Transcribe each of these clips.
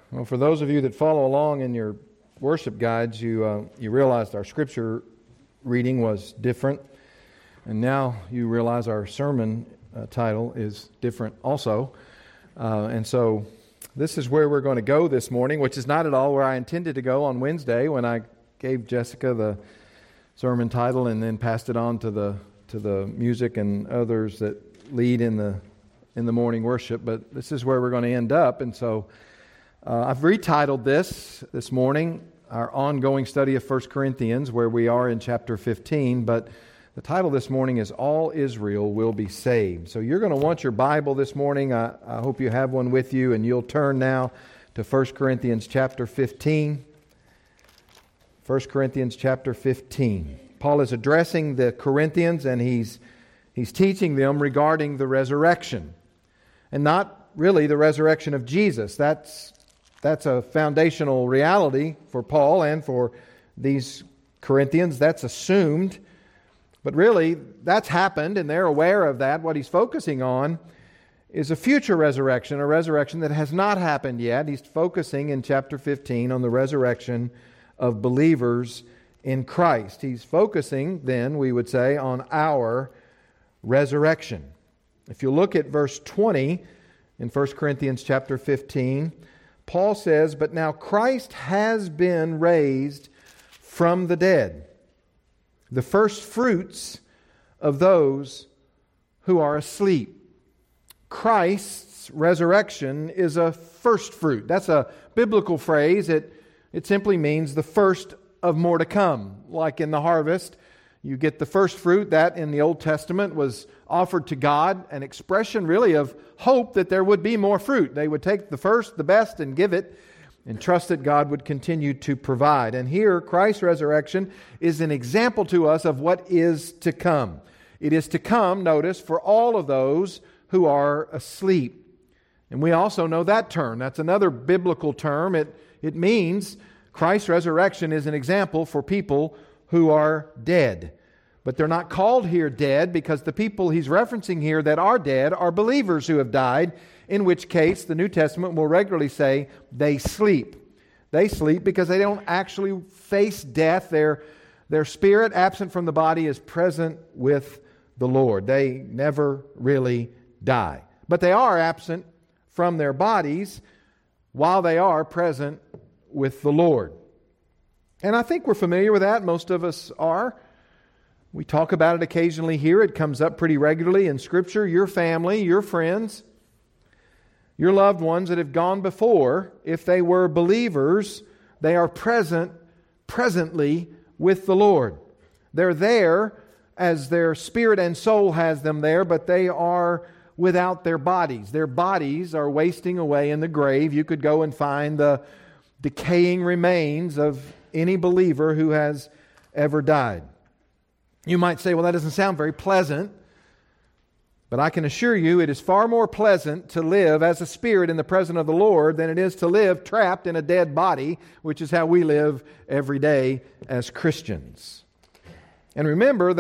Well, for those of you that follow along in your worship guides, you realized our scripture reading was different, and now you realize our sermon title is different also. And so this is where we're going to go this morning, which is not at all where I intended to go on Wednesday when I gave Jessica the sermon title and then passed it on to the music and others that lead in the morning worship. But this is where we're going to end up, and so I've retitled this morning, our ongoing study of 1 Corinthians, where we are in chapter 15, but the title this morning is All Israel Will Be Saved. So you're going to want your Bible this morning. I hope you have one with you, and you'll turn now to 1 Corinthians chapter 15. 1 Corinthians chapter 15. Paul is addressing the Corinthians, and he's teaching them regarding the resurrection, and not really the resurrection of Jesus. That's a foundational reality for Paul and for these Corinthians. That's assumed. But really, that's happened, and they're aware of that. What he's focusing on is a future resurrection, a resurrection that has not happened yet. He's focusing in chapter 15 on the resurrection of believers in Christ. He's focusing, then, we would say, on our resurrection. If you look at verse 20 in 1 Corinthians chapter 15, Paul says, "But now Christ has been raised from the dead, the first fruits of those who are asleep." Christ's resurrection is a first fruit. That's a biblical phrase. It simply means the first of more to come. Like in the harvest, you get the first fruit. That in the Old Testament was offered to God, an expression really of hope that there would be more fruit. They would take the first, the best, and give it, and trust that God would continue to provide. And here, Christ's resurrection is an example to us of what is to come. It is to come, notice, for all of those who are asleep. And we also know that term. That's another biblical term. It means Christ's resurrection is an example for people who are dead. But they're not called here dead because the people he's referencing here that are dead are believers who have died, in which case the New Testament will regularly say they sleep. They sleep because they don't actually face death. Their spirit, absent from the body, is present with the Lord. They never really die. But they are absent from their bodies while they are present with the Lord. And I think we're familiar with that. Most of us are. We talk about it occasionally here. It comes up pretty regularly in Scripture. Your family, your friends, your loved ones that have gone before, if they were believers, they are presently with the Lord. They're there as their spirit and soul has them there, but they are without their bodies. Their bodies are wasting away in the grave. You could go and find the decaying remains of any believer who has ever died. You might say, well, that doesn't sound very pleasant. But I can assure you it is far more pleasant to live as a spirit in the presence of the Lord than it is to live trapped in a dead body, which is how we live every day as Christians. And remember,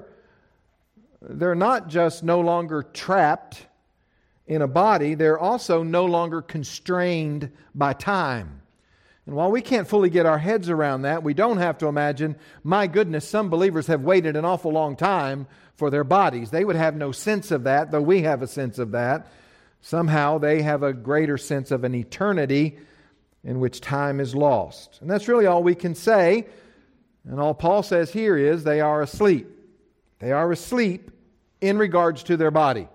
they're not just no longer trapped in a body, they're also no longer constrained by time. And while we can't fully get our heads around that, we don't have to imagine, my goodness, some believers have waited an awful long time for their bodies. They would have no sense of that, though we have a sense of that. Somehow they have a greater sense of an eternity in which time is lost. And that's really all we can say. And all Paul says here is they are asleep. They are asleep in regards to their body.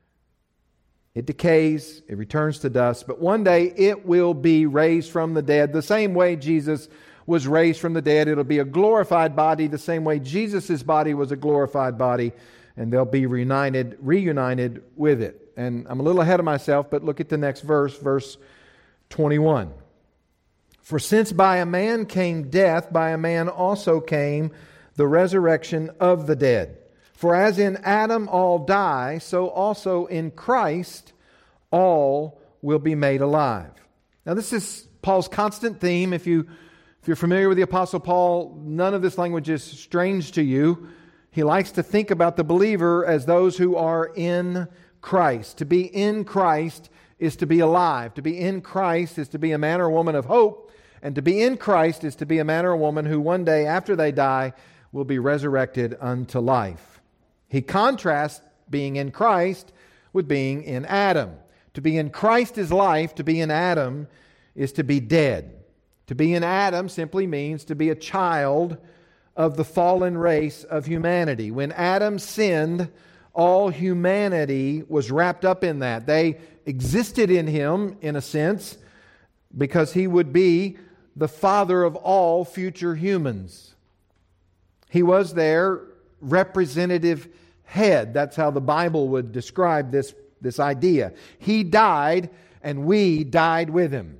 It decays, it returns to dust, but one day it will be raised from the dead. The same way Jesus was raised from the dead, it'll be a glorified body, the same way Jesus' body was a glorified body, and they'll be reunited with it. And I'm a little ahead of myself, but look at the next verse, verse 21. "For since by a man came death, by a man also came the resurrection of the dead. For as in Adam all die, so also in Christ all will be made alive." Now this is Paul's constant theme. If you're familiar with the Apostle Paul, none of this language is strange to you. He likes to think about the believer as those who are in Christ. To be in Christ is to be alive. To be in Christ is to be a man or woman of hope. And to be in Christ is to be a man or woman who one day after they die will be resurrected unto life. He contrasts being in Christ with being in Adam. To be in Christ is life. To be in Adam is to be dead. To be in Adam simply means to be a child of the fallen race of humanity. When Adam sinned, all humanity was wrapped up in that. They existed in him, in a sense, because he would be the father of all future humans. He was their representative head. That's how the Bible would describe this idea. He died, and we died with him.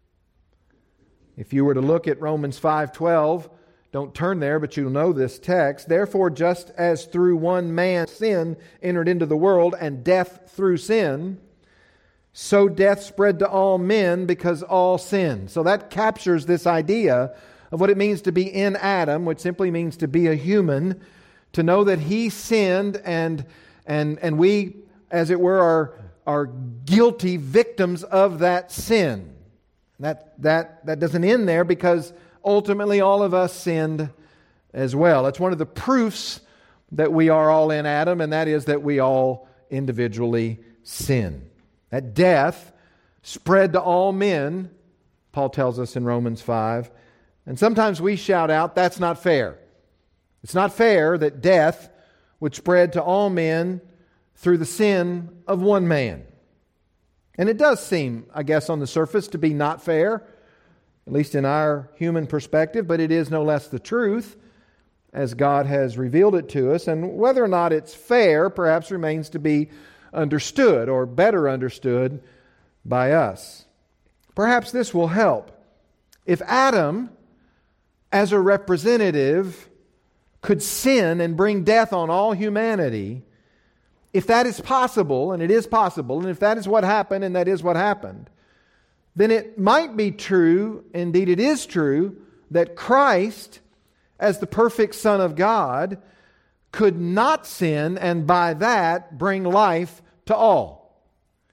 If you were to look at Romans 5:12, don't turn there, but you'll know this text. Therefore, just as through one man sin entered into the world, and death through sin, so death spread to all men because all sinned. So that captures this idea of what it means to be in Adam, which simply means to be a human, to know that he sinned and we, as it were, are guilty victims of that sin. That doesn't end there, because ultimately all of us sinned as well. It's one of the proofs that we are all in Adam, and that is that we all individually sin. That death spread to all men, Paul tells us in Romans 5. And sometimes we shout out, that's not fair. It's not fair that death would spread to all men through the sin of one man. And it does seem, I guess, on the surface to be not fair, at least in our human perspective, but it is no less the truth, as God has revealed it to us. And whether or not it's fair perhaps remains to be understood, or better understood by us. Perhaps this will help. If Adam, as a representative, could sin and bring death on all humanity, if that is possible, and it is possible, and if that is what happened, and that is what happened, then it might be true, indeed it is true, that Christ, as the perfect Son of God, could not sin and by that bring life to all.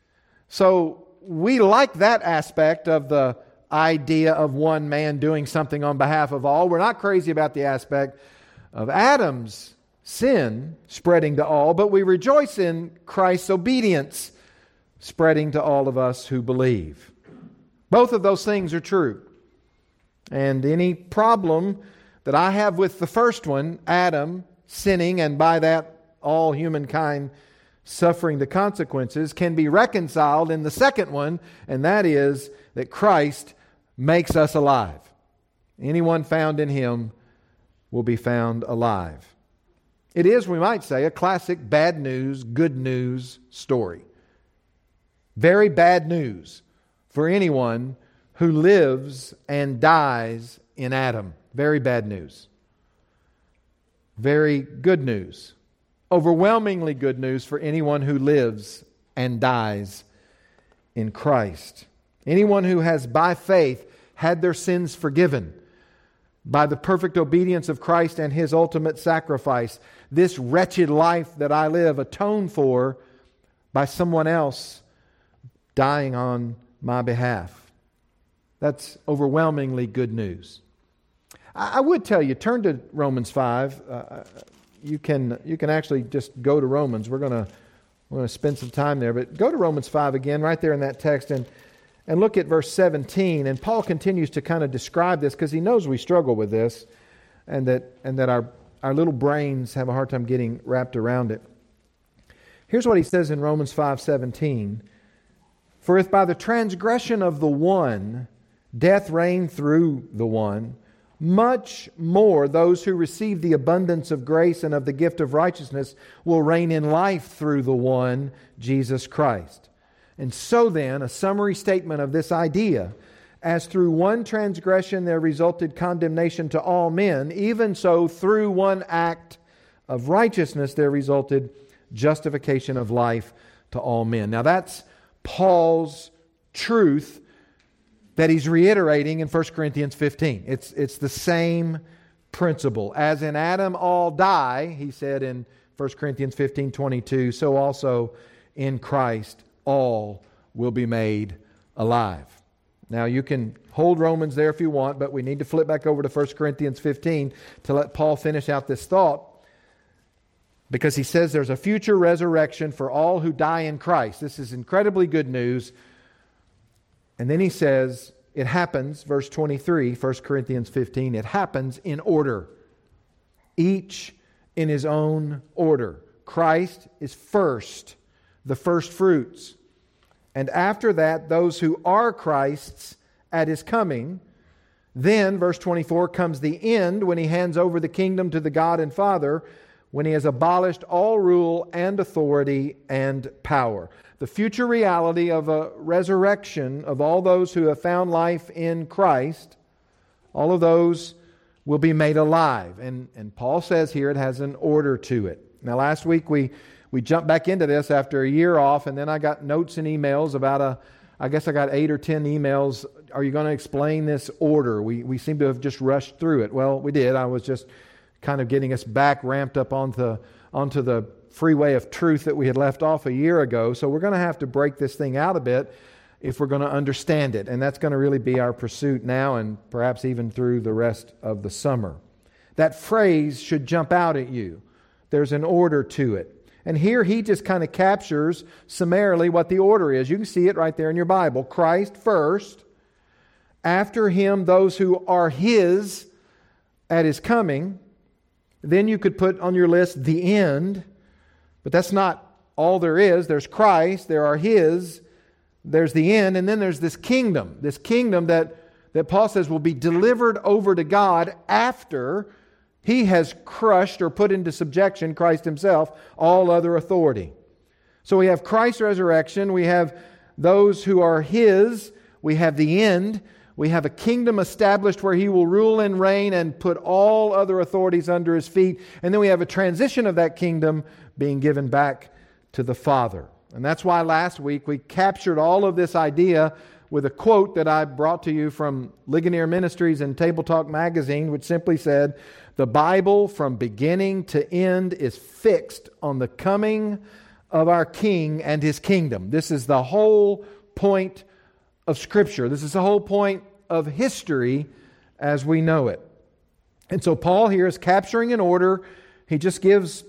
So we like that aspect of the idea of one man doing something on behalf of all. We're not crazy about the aspect of Adam's sin spreading to all, but we rejoice in Christ's obedience spreading to all of us who believe. Both of those things are true. And any problem that I have with the first one, Adam sinning and by that all humankind suffering the consequences, can be reconciled in the second one, and that is that Christ makes us alive. Anyone found in Him will be found alive. It is, we might say, a classic bad news, good news story. Very bad news for anyone who lives and dies in Adam. Very bad news. Very good news. Overwhelmingly good news for anyone who lives and dies in Christ. Anyone who has by faith had their sins forgiven by the perfect obedience of Christ and His ultimate sacrifice. This wretched life that I live atoned for by someone else dying on my behalf. That's overwhelmingly good news. I would tell you, turn to Romans 5. You can actually just go to Romans. We're going to spend some time there, but go to Romans 5 again, right there in that text, and look at verse 17. And Paul continues to kind of describe this because he knows we struggle with this, and that our little brains have a hard time getting wrapped around it. Here's what he says in Romans 5:17. For if by the transgression of the one death reigned through the one, much more those who receive the abundance of grace and of the gift of righteousness will reign in life through the one, Jesus Christ. And so then, a summary statement of this idea: as through one transgression there resulted condemnation to all men, even so through one act of righteousness there resulted justification of life to all men. Now that's Paul's truth that he's reiterating in 1 Corinthians 15. It's the same principle. As in Adam all die, he said in 1 Corinthians 15:22, so also in Christ all will be made alive. Now you can hold Romans there if you want, but we need to flip back over to 1 Corinthians 15 to let Paul finish out this thought, because he says there's a future resurrection for all who die in Christ. This is incredibly good news. And then he says, it happens, verse 23, 1 Corinthians 15, it happens in order. Each in his own order. Christ is first, the first fruits. And after that, those who are Christ's at His coming. Then, verse 24, comes the end when He hands over the kingdom to the God and Father, when He has abolished all rule and authority and power. The future reality of a resurrection of all those who have found life in Christ, all of those will be made alive. And Paul says here it has an order to it. Now last week we jumped back into this after a year off, and then I got notes and emails about I guess I got 8 or 10 emails. Are you going to explain this order? We seem to have just rushed through it. Well, we did. I was just kind of getting us back ramped up onto the freeway of truth that we had left off a year ago. So we're going to have to break this thing out a bit if we're going to understand it. And that's going to really be our pursuit now and perhaps even through the rest of the summer. That phrase should jump out at you. There's an order to it. And here he just kind of captures summarily what the order is. You can see it right there in your Bible. Christ first, after Him those who are His at His coming. Then you could put on your list the end, but that's not all there is. There's Christ, there are His, there's the end, and then there's this kingdom that Paul says will be delivered over to God after He has crushed or put into subjection, Christ Himself, all other authority. So we have Christ's resurrection, we have those who are His, we have the end, we have a kingdom established where He will rule and reign and put all other authorities under His feet. And then we have a transition of that kingdom being given back to the Father. And that's why last week we captured all of this idea with a quote that I brought to you from Ligonier Ministries and Table Talk magazine, which simply said, "The Bible from beginning to end is fixed on the coming of our King and His kingdom." This is the whole point of Scripture. This is the whole point of history as we know it. And so Paul here is capturing an order. He just gives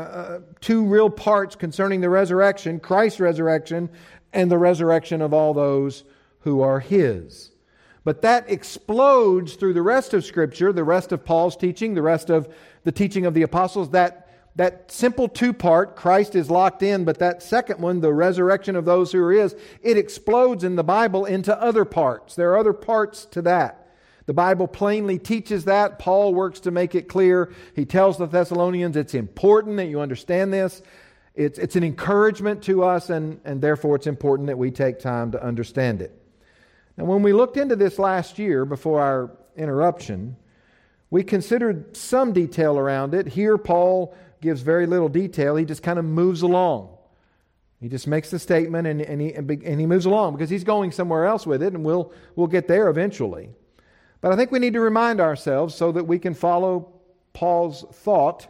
two real parts concerning the resurrection, Christ's resurrection and the resurrection of all those who are His. But that explodes through the rest of Scripture, the rest of Paul's teaching, the rest of the teaching of the apostles. That simple two-part, Christ is locked in, but that second one, the resurrection of those who are His, it explodes in the Bible into other parts. There are other parts to that. The Bible plainly teaches that. Paul works to make it clear. He tells the Thessalonians it's important that you understand this. It's an encouragement to us, and therefore it's important that we take time to understand it. Now, when we looked into this last year before our interruption, we considered some detail around it. Here, Paul gives very little detail. He just kind of moves along. He just makes the statement and he moves along because he's going somewhere else with it, and we'll get there eventually. But I think we need to remind ourselves so that we can follow Paul's thought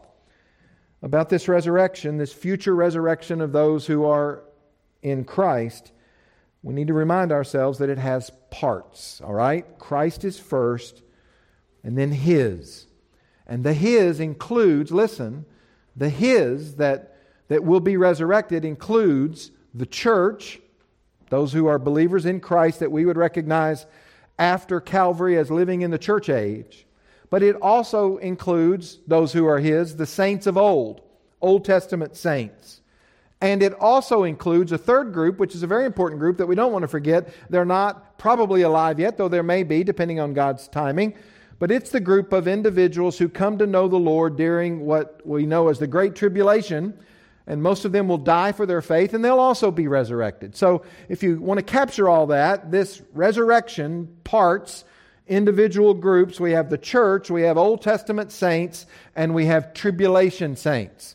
about this resurrection, this future resurrection of those who are in Christ. We need to remind ourselves that it has parts, all right? Christ is first, and then His. And the His includes, listen, the His that will be resurrected includes the church, those who are believers in Christ that we would recognize after Calvary as living in the church age. But it also includes those who are His, the saints of old, Old Testament saints. And it also includes a third group, which is a very important group that we don't want to forget. They're not probably alive yet, though there may be, depending on God's timing. But it's the group of individuals who come to know the Lord during what we know as the Great Tribulation. And most of them will die for their faith, and they'll also be resurrected. So if you want to capture all that, this resurrection parts, individual groups. We have the church, we have Old Testament saints, and we have tribulation saints.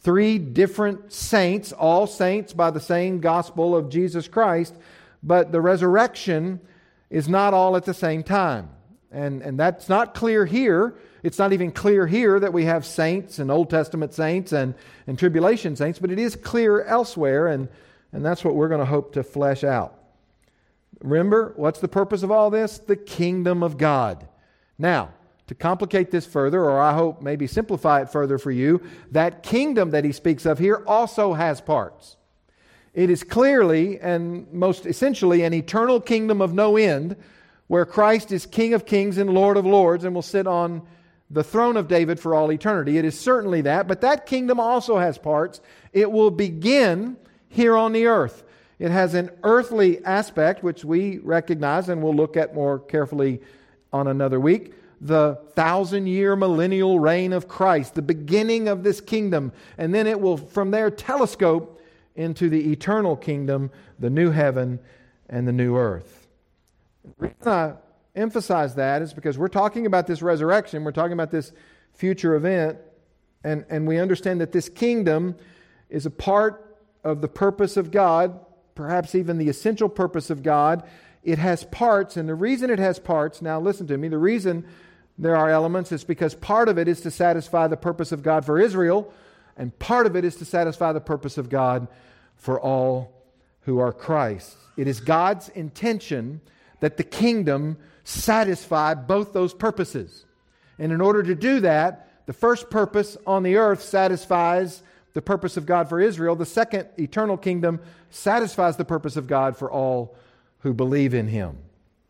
3 different saints, all saints by the same gospel of Jesus Christ, but the resurrection is not all at the same time. And that's not clear here. It's not even clear here that we have saints and Old Testament saints and tribulation saints, but it is clear elsewhere. And And that's what we're going to hope to flesh out. Remember, what's the purpose of all this? The kingdom of God. Now, to complicate this further, or I hope maybe simplify it further for you, that kingdom that he speaks of here also has parts. It is clearly and most essentially an eternal kingdom of no end, where Christ is King of kings and Lord of lords and will sit on the throne of David for all eternity. It is certainly that, but that kingdom also has parts. It will begin here on the earth. It has an earthly aspect, which we recognize and we'll look at more carefully on another week. The 1,000-year millennial reign of Christ, the beginning of this kingdom. And then it will, from there, telescope into the eternal kingdom, the new heaven and the new earth. The reason I emphasize that is because we're talking about this resurrection, we're talking about this future event, and we understand that this kingdom is a part of the purpose of God, perhaps even the essential purpose of God. It has parts, and the reason it has parts, now listen to me, the reason there are elements is because part of it is to satisfy the purpose of God for Israel, and part of it is to satisfy the purpose of God for all who are Christ. It is God's intention that the kingdom satisfy both those purposes. And in order to do that, the first purpose on the earth satisfies the purpose of God for Israel. The second eternal kingdom satisfies the purpose of God for all who believe in Him.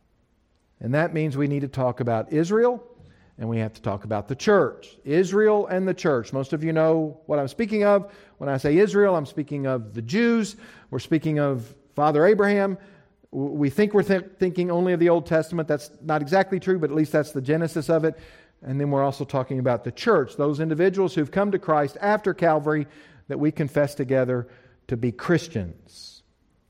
And that means we need to talk about Israel, and we have to talk about the church. Israel and the church. Most of you know what I'm speaking of. When I say Israel, I'm speaking of the Jews. We're speaking of Father Abraham. We think we're thinking only of the Old Testament. That's not exactly true, but at least that's the genesis of it. And then we're also talking about the church, those individuals who've come to Christ after Calvary that we confess together to be Christians.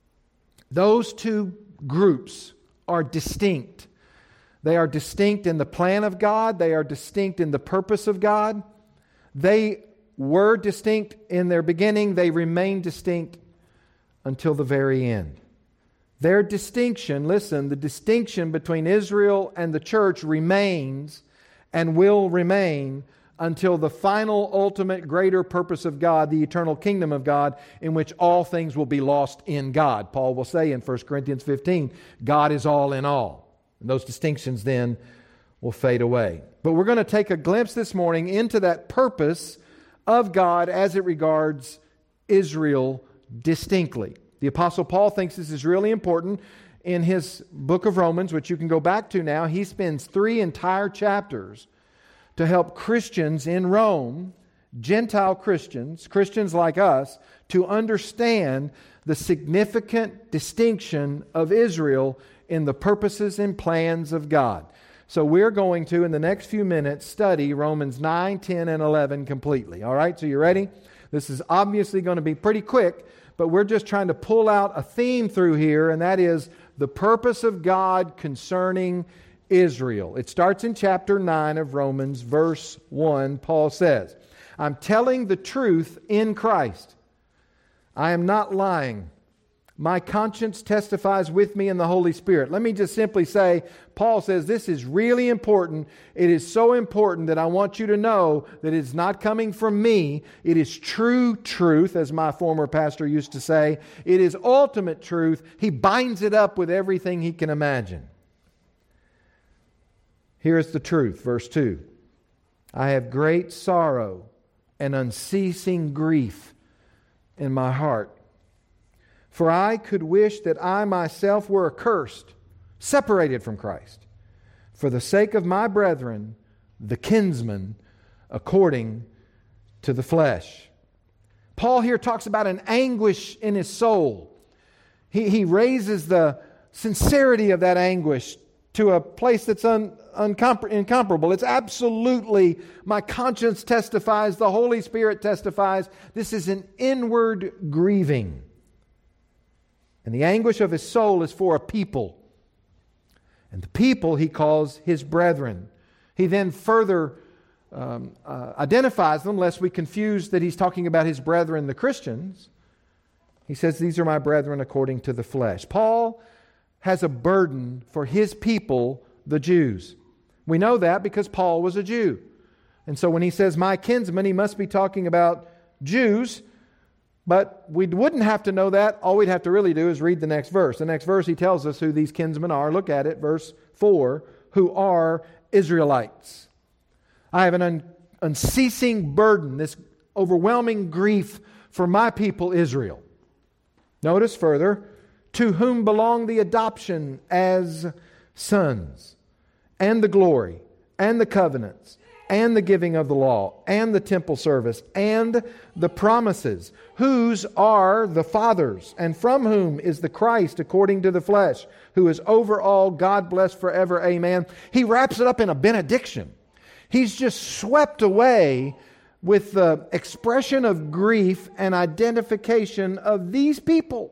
Those two groups are distinct. They are distinct in the plan of God. They are distinct in the purpose of God. They were distinct in their beginning. They remain distinct until the very end. Their distinction, listen, the distinction between Israel and the church remains and will remain until the final, ultimate, greater purpose of God, the eternal kingdom of God, in which all things will be lost in God. Paul will say in 1 Corinthians 15, God is all in all. And those distinctions then will fade away. But we're going to take a glimpse this morning into that purpose of God as it regards Israel distinctly. The Apostle Paul thinks this is really important. In his book of Romans, which you can go back to now, he spends 3 entire chapters to help Christians in Rome, Gentile Christians, Christians like us, to understand the significant distinction of Israel in the purposes and plans of God. So we're going to, in the next few minutes, study Romans 9, 10, and 11 completely. All right, so you ready? This is obviously going to be pretty quick, but we're just trying to pull out a theme through here, and that is the purpose of God concerning Israel. It starts in chapter 9 of Romans, verse 1. Paul says, I'm telling the truth in Christ. I am not lying. My conscience testifies with me in the Holy Spirit. Let me just simply say, Paul says this is really important. It is so important that I want you to know that it's not coming from me. It is true truth, as my former pastor used to say. It is ultimate truth. He binds it up with everything he can imagine. Here's the truth, verse 2. I have great sorrow and unceasing grief in my heart. For I could wish that I myself were accursed, separated from Christ, for the sake of my brethren, the kinsmen, according to the flesh. Paul here talks about an anguish in his soul. He raises the sincerity of that anguish to a place that's incomparable. It's absolutely, my conscience testifies, the Holy Spirit testifies. This is an inward grieving. And the anguish of his soul is for a people. And the people he calls his brethren. He then further identifies them, lest we confuse that he's talking about his brethren, the Christians. He says, these are my brethren according to the flesh. Paul has a burden for his people, the Jews. We know that because Paul was a Jew. And so when he says my kinsmen, he must be talking about Jews. But we wouldn't have to know that. All we'd have to really do is read the next verse. The next verse, he tells us who these kinsmen are. Look at it, verse 4, who are Israelites. I have an unceasing burden, this overwhelming grief for my people Israel. Notice further, to whom belong the adoption as sons, and the glory, and the covenants, and the giving of the law, and the temple service, and the promises, whose are the fathers, and from whom is the Christ according to the flesh, who is over all, God bless forever, amen. He wraps it up in a benediction. He's just swept away with the expression of grief and identification of these people.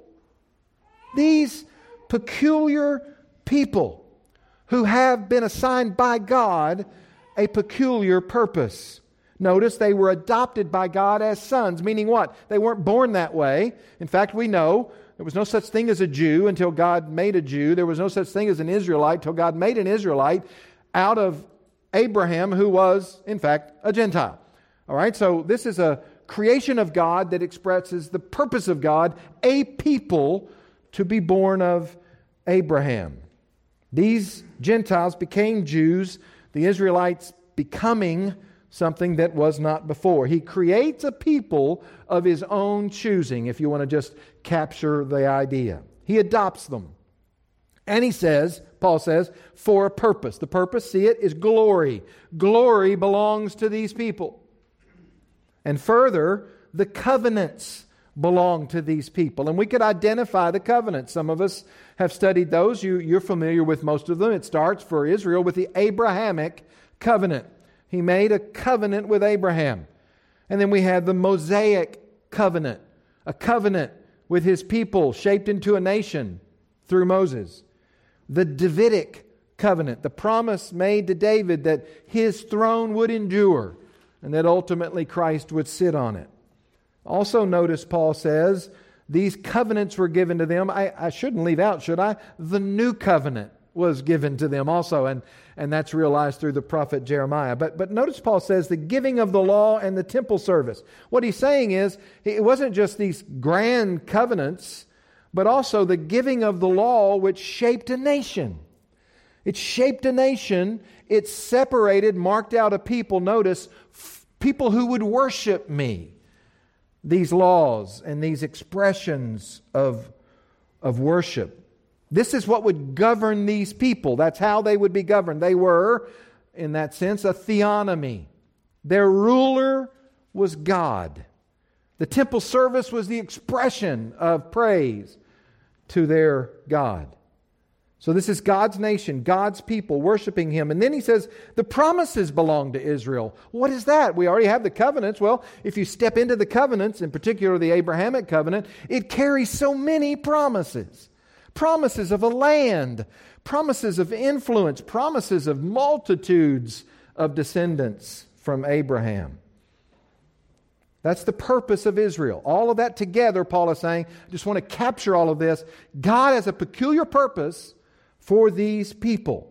These peculiar people who have been assigned by God a peculiar purpose. Notice they were adopted by God as sons, meaning what? They weren't born that way. In fact, we know there was no such thing as a Jew until God made a Jew. There was no such thing as an Israelite until God made an Israelite out of Abraham, who was, in fact, a Gentile. All right, so this is a creation of God that expresses the purpose of God, a people to be born of Abraham. These Gentiles became Jews, the Israelites becoming something that was not before. He creates a people of His own choosing, if you want to just capture the idea. He adopts them. And he says, Paul says, for a purpose. The purpose, see it, is glory. Glory belongs to these people. And further, the covenants belong to these people. And we could identify the covenants. Some of us have studied those. You're familiar with most of them. It starts for Israel with the Abrahamic covenant. He made a covenant with Abraham. And then we have the Mosaic covenant, a covenant with his people shaped into a nation through Moses. The Davidic covenant, the promise made to David that his throne would endure and that ultimately Christ would sit on it. Also notice Paul says these covenants were given to them. I shouldn't leave out, should I? The new covenant was given to them also, and that's realized through the prophet Jeremiah. But notice Paul says the giving of the law and the temple service. What he's saying is it wasn't just these grand covenants, but also the giving of the law which shaped a nation. It shaped a nation. It separated, marked out a people. Notice, people who would worship me. These laws and these expressions of worship. This is what would govern these people. That's how they would be governed. They were, in that sense, a theonomy. Their ruler was God. The temple service was the expression of praise to their God. So this is God's nation, God's people worshiping Him. And then he says, the promises belong to Israel. What is that? We already have the covenants. Well, if you step into the covenants, in particular the Abrahamic covenant, it carries so many promises. Promises of a land, promises of influence, promises of multitudes of descendants from Abraham. That's the purpose of Israel. All of that together, Paul is saying, I just want to capture all of this. God has a peculiar purpose for these people.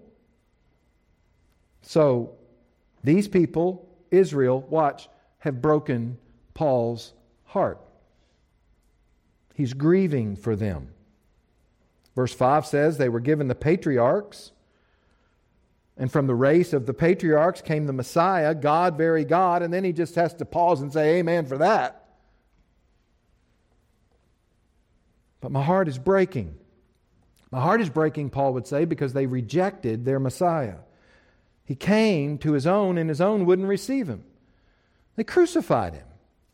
So, these people, Israel, watch, have broken Paul's heart. He's grieving for them. Verse 5 says they were given the patriarchs, and from the race of the patriarchs came the Messiah, God, very God, and then he just has to pause and say amen for that. But my heart is breaking. My heart is breaking, Paul would say, because they rejected their Messiah. He came to his own, and his own wouldn't receive him. They crucified him.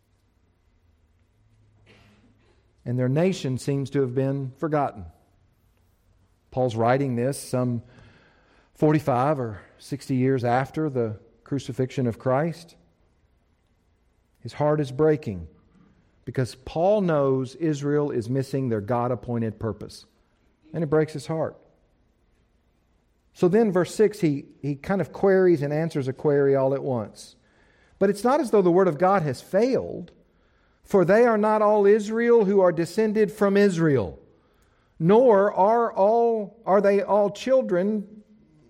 And their nation seems to have been forgotten. Paul's writing this some 45 or 60 years after the crucifixion of Christ. His heart is breaking because Paul knows Israel is missing their God-appointed purpose. And it breaks his heart. So then verse 6, he kind of queries and answers a query all at once. But it's not as though the word of God has failed, for they are not all Israel who are descended from Israel, nor are they all children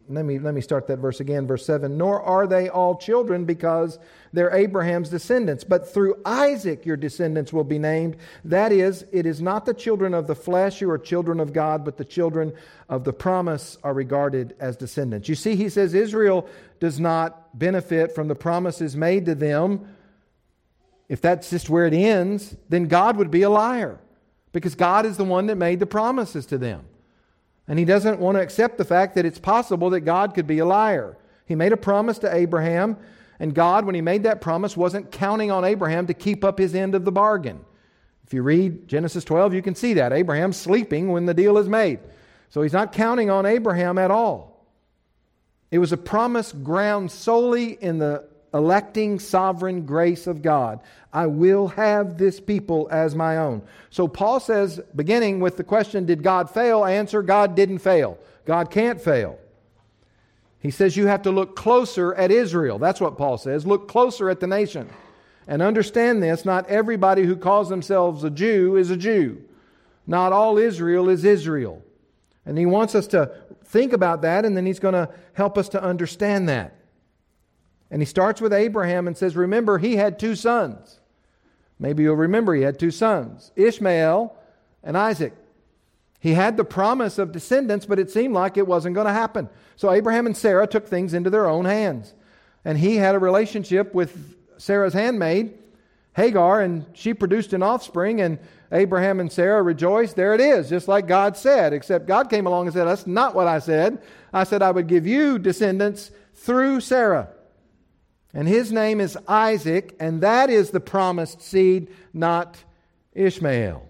Let me start that verse again, verse 7. Nor are they all children because they're Abraham's descendants, but through Isaac your descendants will be named. That is, it is not the children of the flesh who are children of God, but the children of the promise are regarded as descendants. You see, he says Israel does not benefit from the promises made to them. If that's just where it ends, then God would be a liar, because God is the one that made the promises to them. And he doesn't want to accept the fact that it's possible that God could be a liar. He made a promise to Abraham, and God, when he made that promise, wasn't counting on Abraham to keep up his end of the bargain. If you read Genesis 12, you can see that. Abraham's sleeping when the deal is made. So he's not counting on Abraham at all. It was a promise ground solely in the electing sovereign grace of God. I will have this people as my own. So Paul says, beginning with the question, did God fail? Answer, God didn't fail. God can't fail. He says you have to look closer at Israel. That's what Paul says. Look closer at the nation. And understand this, not everybody who calls themselves a Jew is a Jew. Not all Israel is Israel. And he wants us to think about that, and then he's going to help us to understand that. And he starts with Abraham and says, remember, he had two sons. Maybe you'll remember he had two sons, Ishmael and Isaac. He had the promise of descendants, but it seemed like it wasn't going to happen. So Abraham and Sarah took things into their own hands. And he had a relationship with Sarah's handmaid, Hagar, and she produced an offspring, and Abraham and Sarah rejoiced. There it is, just like God said, except God came along and said, that's not what I said. I said I would give you descendants through Sarah. And his name is Isaac, and that is the promised seed, not Ishmael.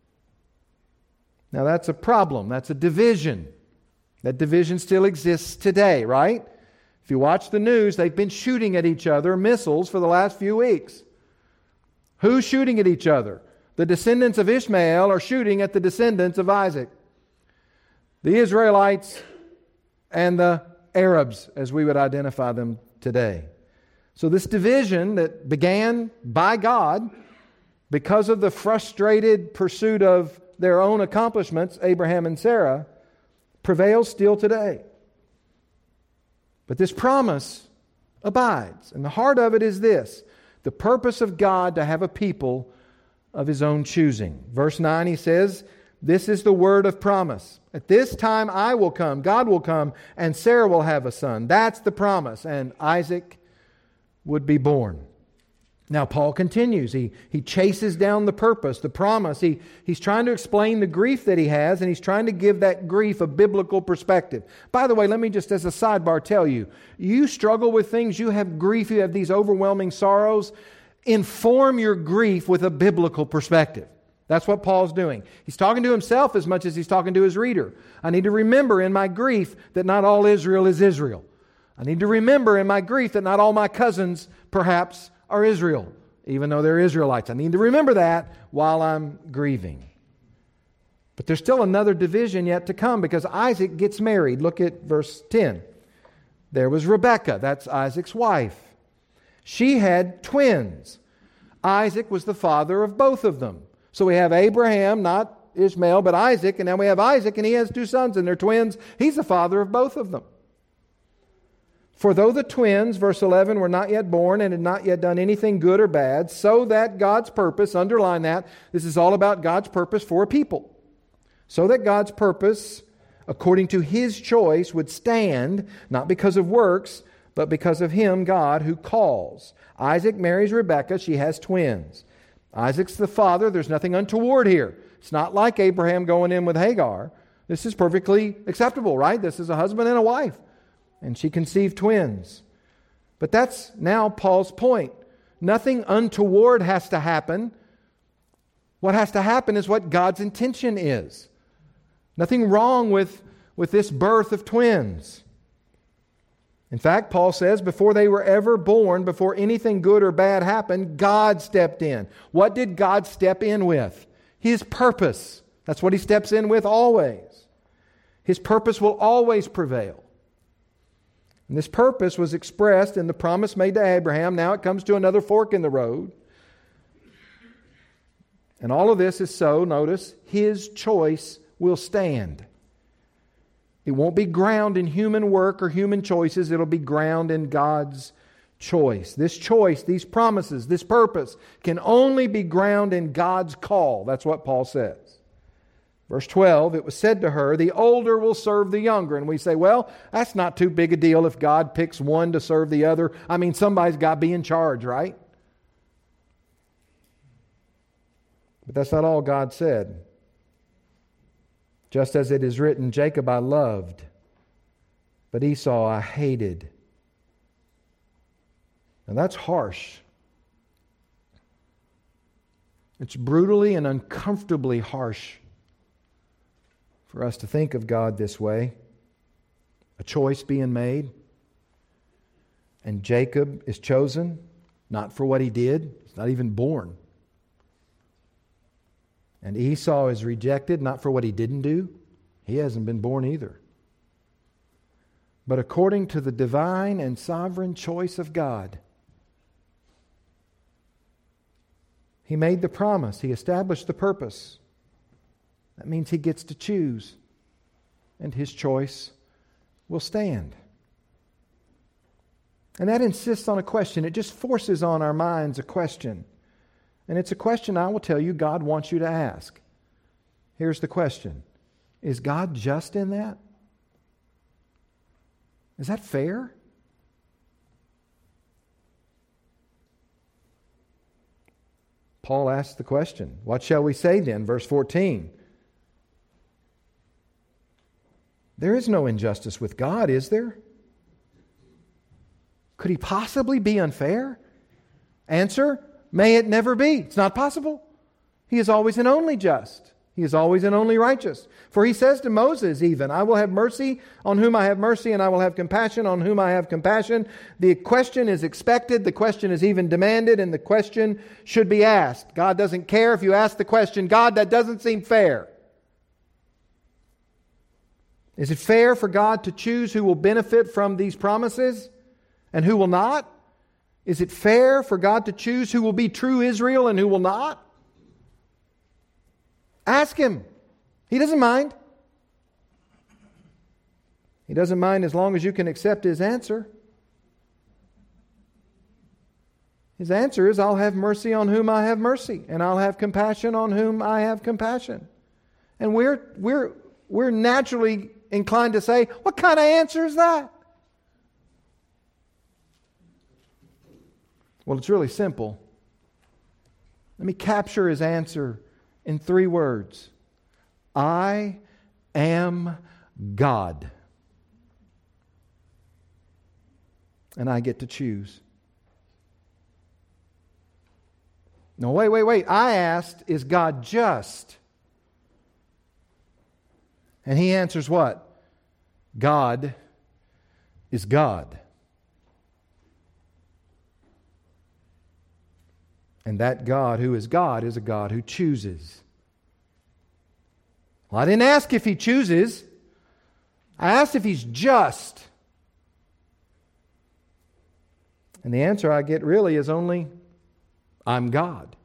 Now that's a problem. That's a division. That division still exists today, right? If you watch the news, they've been shooting at each other missiles for the last few weeks. Who's shooting at each other? The descendants of Ishmael are shooting at the descendants of Isaac. The Israelites and the Arabs, as we would identify them today. So this division that began by God because of the frustrated pursuit of their own accomplishments, Abraham and Sarah, prevails still today. But this promise abides. And the heart of it is this: the purpose of God to have a people of His own choosing. Verse 9, he says, this is the word of promise. At this time I will come, God will come, and Sarah will have a son. That's the promise. And Isaac would be born. Now Paul continues. He chases down the purpose, the promise. He's trying to explain the grief that he has, and he's trying to give that grief a biblical perspective. By the way, let me just as a sidebar tell you, you struggle with things, you have grief, you have these overwhelming sorrows, inform your grief with a biblical perspective. That's what Paul's doing. He's talking to himself as much as he's talking to his reader. I need to remember in my grief that not all Israel is Israel. I need to remember in my grief that not all my cousins, perhaps, are Israel, even though they're Israelites. I need to remember that while I'm grieving. But there's still another division yet to come, because Isaac gets married. Look at verse 10. There was Rebekah, that's Isaac's wife. She had twins. Isaac was the father of both of them. So we have Abraham, not Ishmael, but Isaac, and now we have Isaac, and he has two sons, and they're twins. He's the father of both of them. For though the twins, verse 11, were not yet born and had not yet done anything good or bad, so that God's purpose, underline that, this is all about God's purpose for a people. So that God's purpose, according to His choice, would stand, not because of works, but because of Him, God, who calls. Isaac marries Rebekah. She has twins. Isaac's the father. There's nothing untoward here. It's not like Abraham going in with Hagar. This is perfectly acceptable, right? This is a husband and a wife. And she conceived twins. But that's now Paul's point. Nothing untoward has to happen. What has to happen is what God's intention is. Nothing wrong with this birth of twins. In fact, Paul says, before they were ever born, before anything good or bad happened, God stepped in. What did God step in with? His purpose. That's what He steps in with always. His purpose will always prevail. And this purpose was expressed in the promise made to Abraham. Now it comes to another fork in the road. And all of this is so, notice, His choice will stand. It won't be ground in human work or human choices. It'll be ground in God's choice. This choice, these promises, this purpose can only be ground in God's call. That's what Paul says. Verse 12, it was said to her, the older will serve the younger. And we say, well, that's not too big a deal if God picks one to serve the other. I mean, somebody's got to be in charge, right? But that's not all God said. Just as it is written, Jacob I loved, but Esau I hated. And that's harsh. It's brutally and uncomfortably harsh for us to think of God this way. A choice being made. And Jacob is chosen, not for what he did. He's not even born. And Esau is rejected, not for what he didn't do. He hasn't been born either. But according to the divine and sovereign choice of God. He made the promise. He established the purpose. That means he gets to choose. And his choice will stand. And that insists on a question. It just forces on our minds a question. And it's a question I will tell you God wants you to ask. Here's the question. Is God just in that? Is that fair? Paul asks the question. What shall we say then? Verse 14. There is no injustice with God, is there? Could he possibly be unfair? Answer, may it never be. It's not possible. He is always and only just. He is always and only righteous. For he says to Moses even, I will have mercy on whom I have mercy, and I will have compassion on whom I have compassion. The question is expected, the question is even demanded, and the question should be asked. God doesn't care if you ask the question, God, that doesn't seem fair. Is it fair for God to choose who will benefit from these promises and who will not? Is it fair for God to choose who will be true Israel and who will not? Ask Him. He doesn't mind. He doesn't mind as long as you can accept His answer. His answer is, I'll have mercy on whom I have mercy, and I'll have compassion on whom I have compassion. And we're naturally inclined to say, what kind of answer is that? Well, it's really simple. Let me capture His answer in 3 words. I am God. And I get to choose. No, wait. I asked, is God just? And He answers what? God is God. And that God who is God is a God who chooses. Well, I didn't ask if He chooses. I asked if He's just. And the answer I get really is only, I'm God.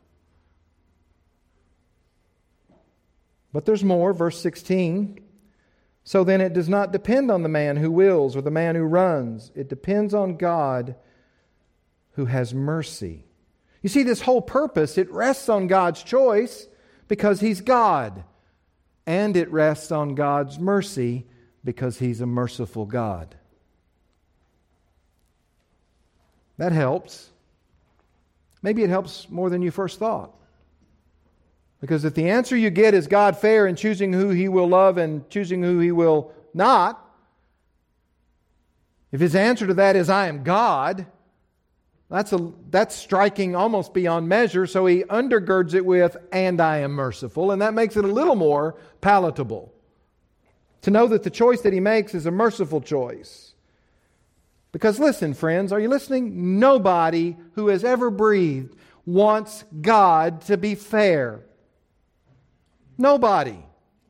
But there's more. Verse 16. So then it does not depend on the man who wills or the man who runs. It depends on God who has mercy. You see, this whole purpose, it rests on God's choice because He's God. And it rests on God's mercy because He's a merciful God. That helps. Maybe it helps more than you first thought. Because if the answer you get is God fair in choosing who He will love and choosing who He will not, if His answer to that is I am God, that's striking almost beyond measure, so He undergirds it with, and I am merciful, and that makes it a little more palatable. To know that the choice that He makes is a merciful choice. Because listen, friends, are you listening? Nobody who has ever breathed wants God to be fair. Nobody.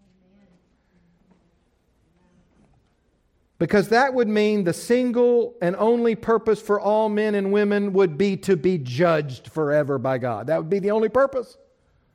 Because that would mean the single and only purpose for all men and women would be to be judged forever by God. That would be the only purpose.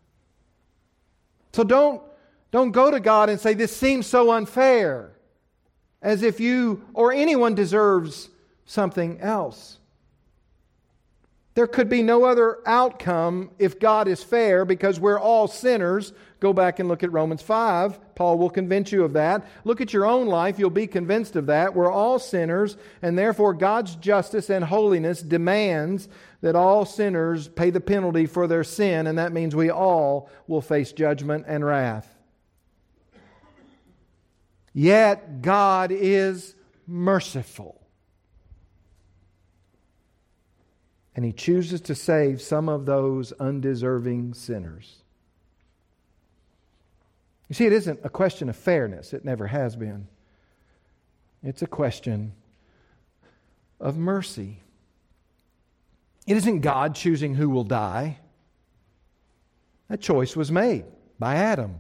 So don't go to God and say, this seems so unfair. as if you or anyone deserves something else. There could be no other outcome if God is fair, because we're all sinners. Go back and look at Romans 5. Paul will convince you of that. Look at your own life. You'll be convinced of that. We're all sinners, and therefore God's justice and holiness demands that all sinners pay the penalty for their sin, and that means we all will face judgment and wrath. Yet God is merciful. And He chooses to save some of those undeserving sinners. You see, it isn't a question of fairness. It never has been. It's a question of mercy. It isn't God choosing who will die. That choice was made by Adam.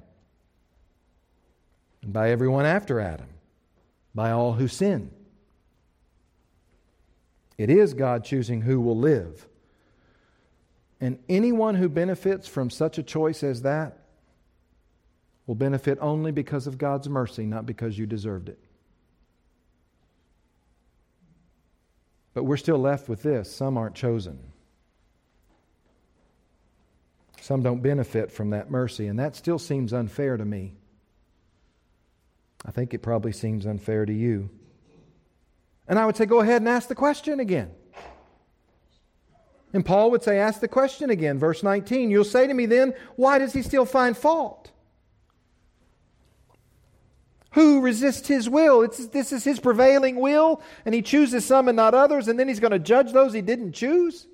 And by everyone after Adam. By all who sin. It is God choosing who will live. And anyone who benefits from such a choice as that will benefit only because of God's mercy, not because you deserved it. But we're still left with this. Some aren't chosen. Some don't benefit from that mercy, and that still seems unfair to me. I think it probably seems unfair to you. And I would say, go ahead and ask the question again. And Paul would say, ask the question again. Verse 19, you'll say to me then, why does he still find fault? Who resists his will? This is his prevailing will, and he chooses some and not others, and then he's going to judge those he didn't choose?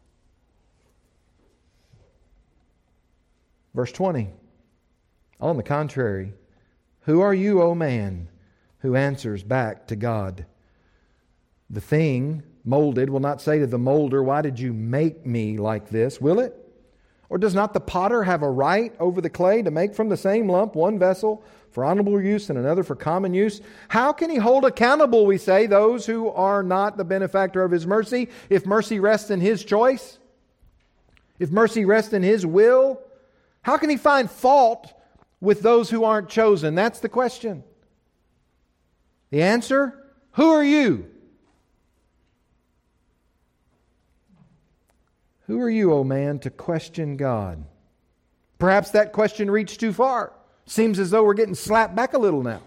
Verse 20, on the contrary, who are you, O man, who answers back to God? The thing molded will not say to the molder, why did you make me like this? Will it? Or does not the potter have a right over the clay to make from the same lump one vessel for honorable use and another for common use? How can he hold accountable, we say, those who are not the benefactor of his mercy, if mercy rests in his choice? If mercy rests in his will? How can he find fault with those who aren't chosen? That's the question. The answer? Who are you? Who are you, O man, to question God? Perhaps that question reached too far. Seems as though we're getting slapped back a little now.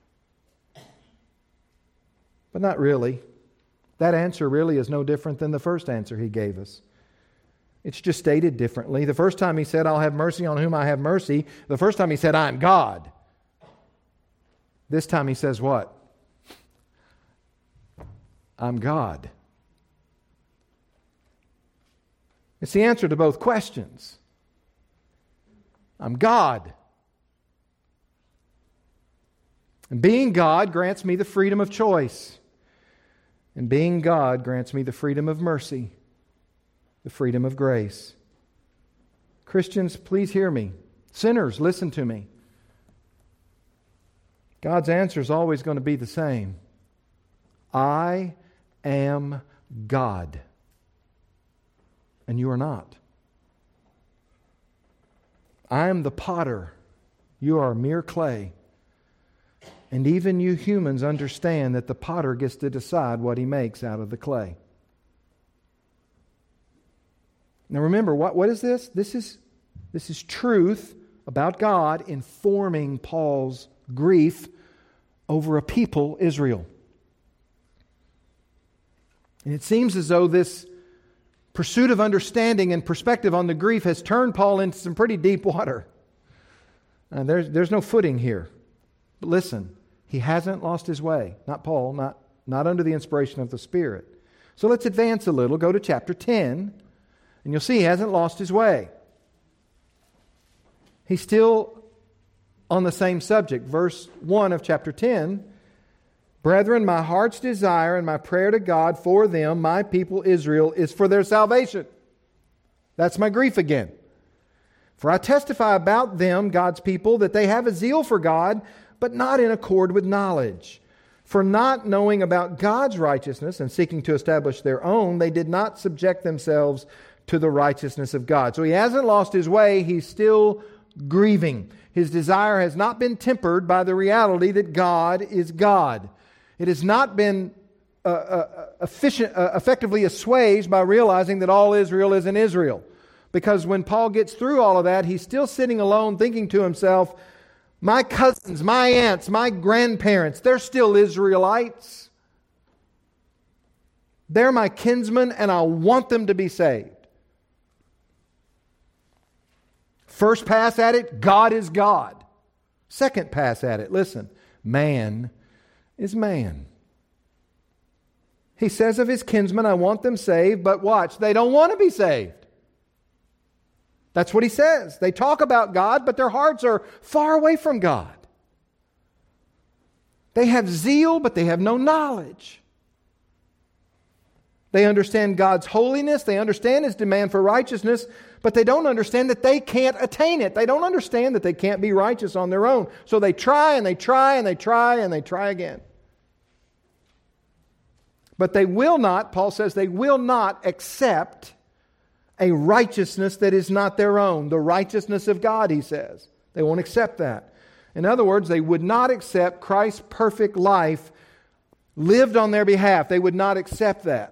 But not really. That answer really is no different than the first answer he gave us. It's just stated differently. The first time he said, I'll have mercy on whom I have mercy. The first time he said, I'm God. This time he says what? I'm God. It's the answer to both questions. I'm God. And being God grants me the freedom of choice. And being God grants me the freedom of mercy, the freedom of grace. Christians, please hear me. Sinners, listen to me. God's answer is always going to be the same. I am God. And you are not. I am the potter. You are mere clay. And even you humans understand that the potter gets to decide what he makes out of the clay. Now remember, what is this? This is truth about God informing Paul's grief over a people, Israel. And it seems as though this pursuit of understanding and perspective on the grief has turned Paul into some pretty deep water. There's no footing here. But listen, he hasn't lost his way. Not Paul, not under the inspiration of the Spirit. So let's advance a little. Go to chapter 10, and you'll see he hasn't lost his way. He's still on the same subject. Verse 1 of chapter 10, Brethren, my heart's desire and my prayer to God for them, my people Israel, is for their salvation. That's my grief again. For I testify about them, God's people, that they have a zeal for God, but not in accord with knowledge. For not knowing about God's righteousness and seeking to establish their own, they did not subject themselves to the righteousness of God. So he hasn't lost his way, he's still grieving. His desire has not been tempered by the reality that God is God. It has not been effectively assuaged by realizing that all Israel is in Israel. Because when Paul gets through all of that, he's still sitting alone thinking to himself, my cousins, my aunts, my grandparents, they're still Israelites. They're my kinsmen, and I want them to be saved. First pass at it, God is God. Second pass at it, listen, man is man. He says of his kinsmen, I want them saved, but watch, they don't want to be saved. That's what he says. They talk about God, but their hearts are far away from God. They have zeal, but they have no knowledge. They understand God's holiness. They understand His demand for righteousness, but they don't understand that they can't attain it. They don't understand that they can't be righteous on their own. So they try and they try and they try and they try again. But they will not, Paul says, they will not accept a righteousness that is not their own. The righteousness of God, he says. They won't accept that. In other words, they would not accept Christ's perfect life lived on their behalf. They would not accept that.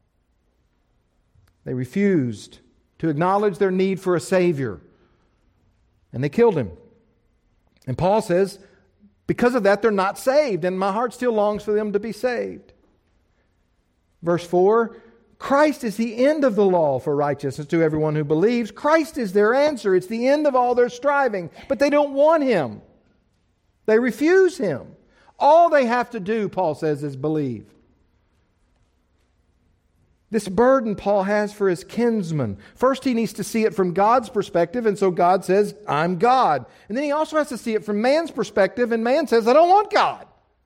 They refused to acknowledge their need for a Savior. And they killed Him. And Paul says, because of that, they're not saved. And my heart still longs for them to be saved. Verse 4, Christ is the end of the law for righteousness to everyone who believes. Christ is their answer. It's the end of all their striving. But they don't want Him. They refuse Him. All they have to do, Paul says, is believe. This burden Paul has for his kinsmen. First, he needs to see it from God's perspective, and so God says, I'm God. And then he also has to see it from man's perspective, and man says, I don't want God.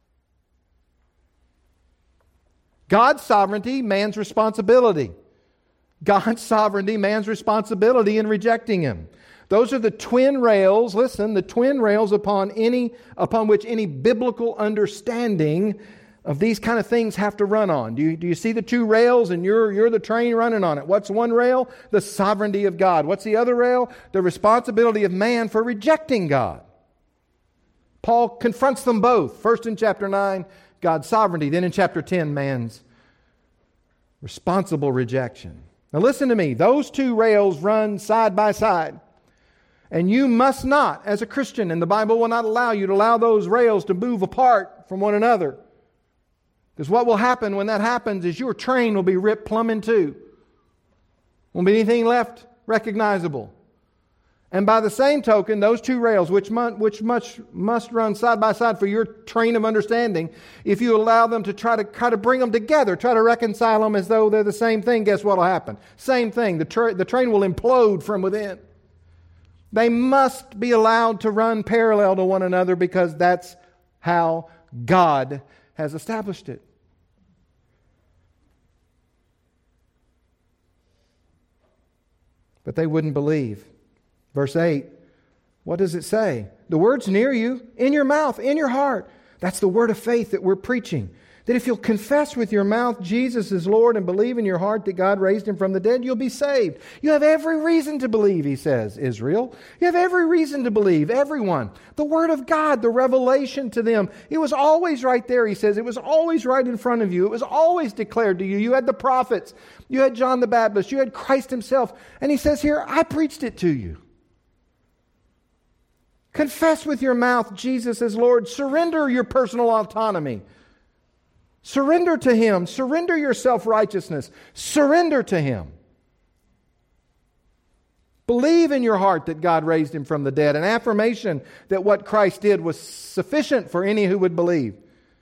God's sovereignty, man's responsibility. God's sovereignty, man's responsibility in rejecting Him. Those are the twin rails, listen, the twin rails upon which any biblical understanding of these kind of things have to run on. Do you see the two rails and you're the train running on it? What's one rail? The sovereignty of God. What's the other rail? The responsibility of man for rejecting God. Paul confronts them both. First in chapter 9, God's sovereignty. Then in chapter 10, man's responsible rejection. Now listen to me. Those two rails run side by side. And you must not, as a Christian, and the Bible will not allow you to allow those rails to move apart from one another. Because what will happen when that happens is your train will be ripped plumb in two. Won't be anything left recognizable. And by the same token, those two rails, which must run side by side for your train of understanding, if you allow them to try to bring them together, try to reconcile them as though they're the same thing, guess what will happen? Same thing. The train will implode from within. They must be allowed to run parallel to one another because that's how God has established it. But they wouldn't believe. Verse 8, what does it say? The word's near you, in your mouth, in your heart. That's the word of faith that we're preaching. That if you'll confess with your mouth Jesus is Lord and believe in your heart that God raised Him from the dead, you'll be saved. You have every reason to believe, he says, Israel. You have every reason to believe, everyone. The Word of God, the revelation to them, it was always right there, he says. It was always right in front of you. It was always declared to you. You had the prophets. You had John the Baptist. You had Christ Himself. And he says here, I preached it to you. Confess with your mouth Jesus is Lord. Surrender your personal autonomy. Surrender to Him. Surrender your self-righteousness. Surrender to Him. Believe in your heart that God raised Him from the dead. An affirmation that what Christ did was sufficient for any who would believe.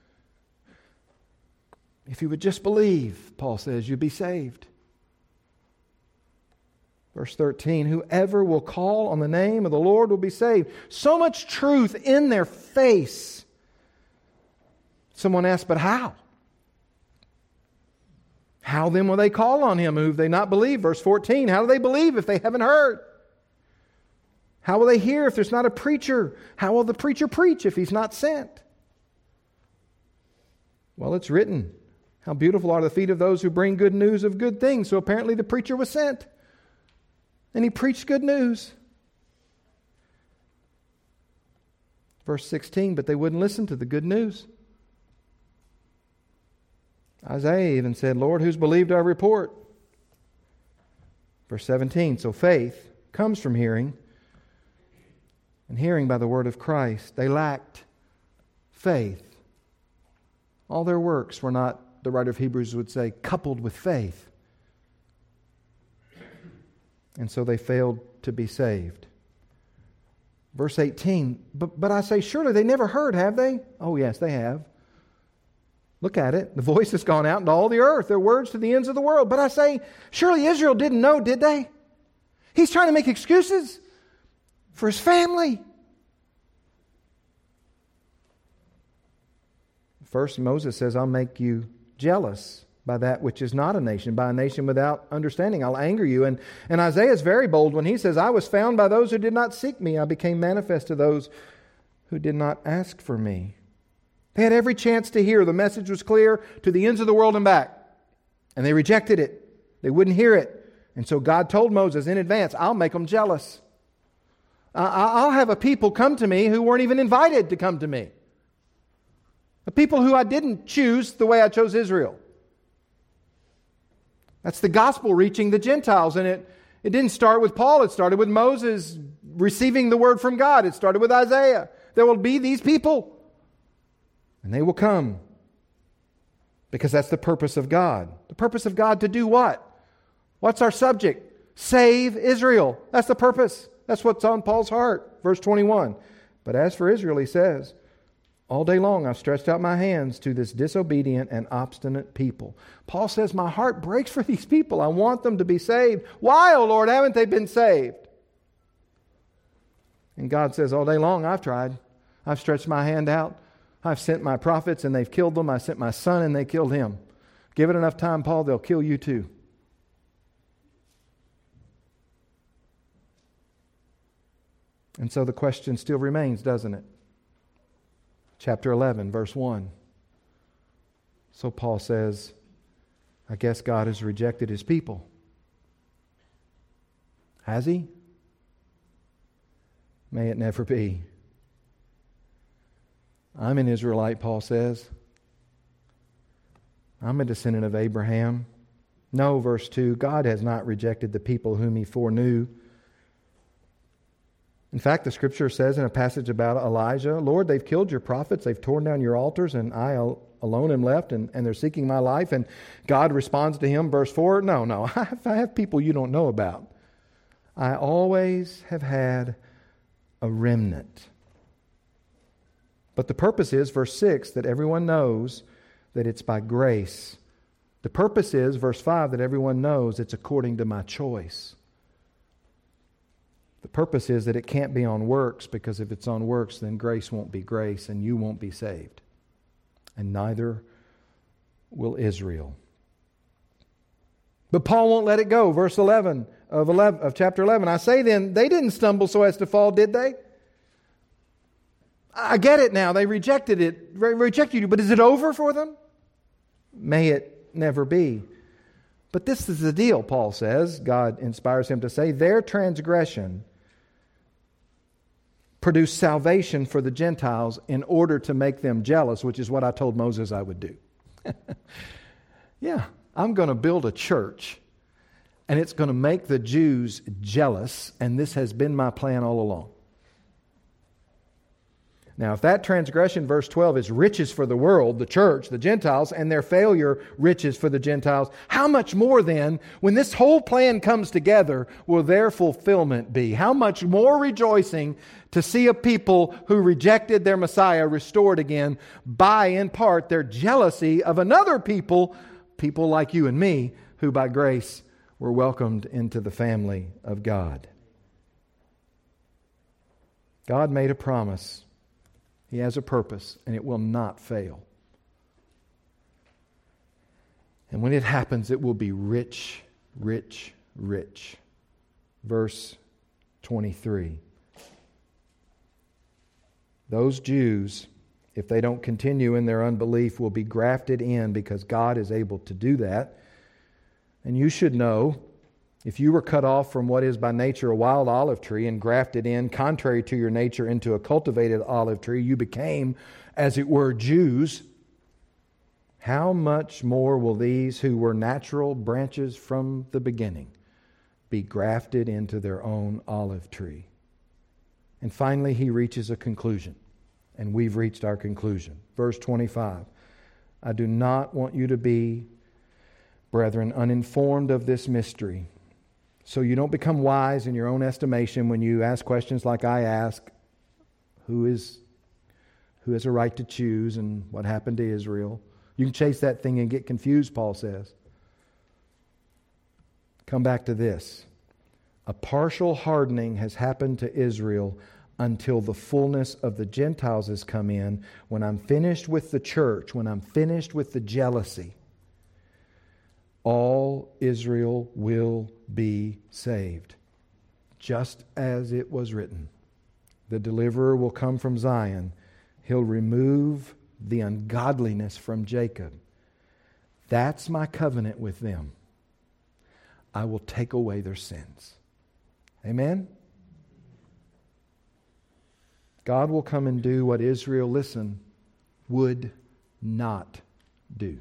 If you would just believe, Paul says, you'd be saved. Verse 13, whoever will call on the name of the Lord will be saved. So much truth in their face. Someone asked, but how? How then will they call on Him who have they not believed? Verse 14, how do they believe if they haven't heard? How will they hear if there's not a preacher? How will the preacher preach if he's not sent? Well, it's written, how beautiful are the feet of those who bring good news of good things. So apparently the preacher was sent. And he preached good news. Verse 16, but they wouldn't listen to the good news. Isaiah even said, Lord, who's believed our report? Verse 17, so faith comes from hearing, and hearing by the word of Christ. They lacked faith. All their works were not, the writer of Hebrews would say, coupled with faith. And so they failed to be saved. Verse 18, but I say, surely they never heard, have they? Oh yes, they have. Look at it. The voice has gone out into all the earth, their words to the ends of the world. But I say, surely Israel didn't know, did they? He's trying to make excuses for his family. First, Moses says, I'll make you jealous by that which is not a nation, by a nation without understanding. I'll anger you. And Isaiah is very bold when he says, I was found by those who did not seek me. I became manifest to those who did not ask for me. They had every chance to hear. The message was clear to the ends of the world and back. And they rejected it. They wouldn't hear it. And so God told Moses in advance, I'll make them jealous. I'll have a people come to me who weren't even invited to come to me. A people who I didn't choose the way I chose Israel. That's the gospel reaching the Gentiles. And it didn't start with Paul. It started with Moses receiving the word from God. It started with Isaiah. There will be these people. And they will come. Because that's the purpose of God. The purpose of God to do what? What's our subject? Save Israel. That's the purpose. That's what's on Paul's heart. Verse 21. But as for Israel, he says, all day long I've stretched out my hands to this disobedient and obstinate people. Paul says, my heart breaks for these people. I want them to be saved. Why, O Lord, haven't they been saved? And God says, all day long I've tried. I've stretched my hand out. I've sent my prophets and they've killed them. I sent my son and they killed him. Give it enough time, Paul, they'll kill you too. And so the question still remains, doesn't it? Chapter 11, verse 1. So Paul says, I guess God has rejected his people. Has he? May it never be. I'm an Israelite, Paul says. I'm a descendant of Abraham. No, verse 2, God has not rejected the people whom he foreknew. In fact, the Scripture says in a passage about Elijah, Lord, they've killed your prophets, they've torn down your altars, and I alone am left, and they're seeking my life. And God responds to him, verse 4, no, I have people you don't know about. I always have had a remnant. But the purpose is, verse 6, that everyone knows that it's by grace. The purpose is, verse 5, that everyone knows it's according to my choice. The purpose is that it can't be on works, because if it's on works, then grace won't be grace and you won't be saved. And neither will Israel. But Paul won't let it go. Verse 11 of chapter 11. I say then, they didn't stumble so as to fall, did they? I get it now. They rejected you. But is it over for them? May it never be. But this is the deal, Paul says. God inspires him to say, their transgression produced salvation for the Gentiles in order to make them jealous, which is what I told Moses I would do. Yeah, I'm going to build a church, and it's going to make the Jews jealous, and this has been my plan all along. Now, if that transgression, verse 12, is riches for the world, the church, the Gentiles, and their failure, riches for the Gentiles, how much more then, when this whole plan comes together, will their fulfillment be? How much more rejoicing to see a people who rejected their Messiah restored again by, in part, their jealousy of another people like you and me, who by grace were welcomed into the family of God. God made a promise. He has a purpose, and it will not fail. And when it happens, it will be rich, rich, rich. Verse 23. Those Jews, if they don't continue in their unbelief, will be grafted in, because God is able to do that. And you should know, if you were cut off from what is by nature a wild olive tree and grafted in, contrary to your nature, into a cultivated olive tree, you became, as it were, Jews. how much more will these who were natural branches from the beginning be grafted into their own olive tree? And finally, he reaches a conclusion, and we've reached our conclusion. Verse 25, I do not want you to be, brethren, uninformed of this mystery, so you don't become wise in your own estimation when you ask questions like I ask, who has a right to choose and what happened to Israel? You can chase that thing and get confused, Paul says. Come back to this. A partial hardening has happened to Israel until the fullness of the Gentiles has come in. When I'm finished with the church, when I'm finished with the jealousy, all Israel will be saved. Just as it was written. The deliverer will come from Zion. He'll remove the ungodliness from Jacob. That's my covenant with them. I will take away their sins. Amen? God will come and do what Israel, listen, would not do.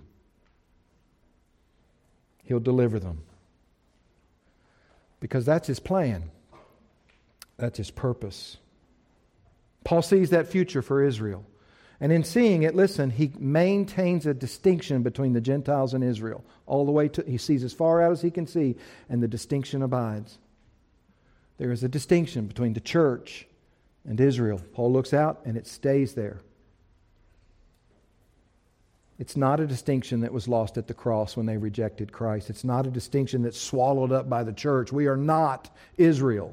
He'll deliver them. Because that's His plan. That's His purpose. Paul sees that future for Israel. And in seeing it, listen, he maintains a distinction between the Gentiles and Israel. All the way to, he sees as far out as he can see, and the distinction abides. There is a distinction between the church and Israel. Paul looks out and it stays there. It's not a distinction that was lost at the cross when they rejected Christ. It's not a distinction that's swallowed up by the church. We are not Israel.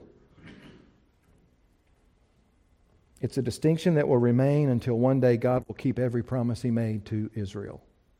It's a distinction that will remain until one day God will keep every promise He made to Israel.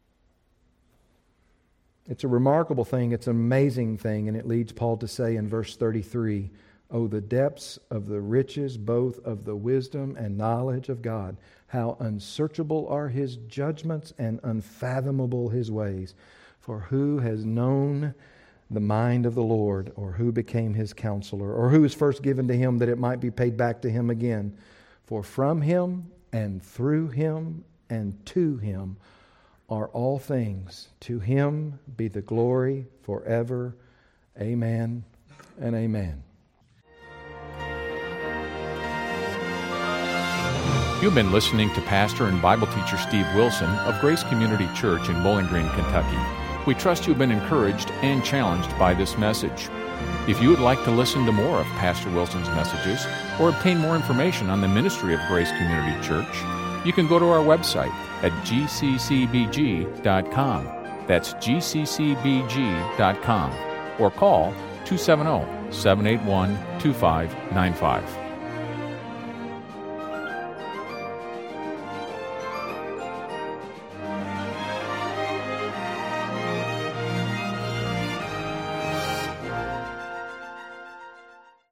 It's a remarkable thing. It's an amazing thing. And it leads Paul to say in verse 33, oh, the depths of the riches, both of the wisdom and knowledge of God. How unsearchable are His judgments and unfathomable His ways. For who has known the mind of the Lord, or who became His counselor, or who was first given to Him that it might be paid back to Him again? For from Him and through Him and to Him are all things. To Him be the glory forever. Amen and amen. You've been listening to Pastor and Bible teacher Steve Wilson of Grace Community Church in Bowling Green, Kentucky. We trust you've been encouraged and challenged by this message. If you would like to listen to more of Pastor Wilson's messages or obtain more information on the ministry of Grace Community Church, you can go to our website at gccbg.com. That's gccbg.com. Or call 270-781-2595.